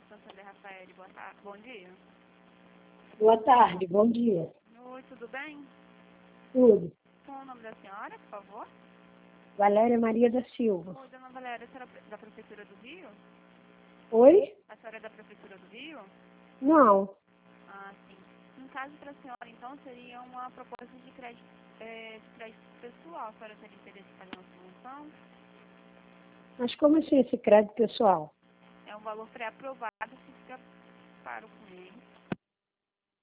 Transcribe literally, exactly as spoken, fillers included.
Santander, Rafael, boa tarde, bom dia. Boa tarde, bom dia. Oi, tudo bem? Tudo. Qual o nome da senhora, por favor? Valéria Maria da Silva. Oi, dona Valéria, a senhora é da Prefeitura do Rio? Oi? A senhora é da Prefeitura do Rio? Não. Ah, sim. No caso para a senhora, então, seria uma proposta de crédito, é, de crédito pessoal. A senhora teria interesse em fazer uma promoção? Mas como assim esse crédito pessoal? É um valor pré-aprovado que fica para o cliente.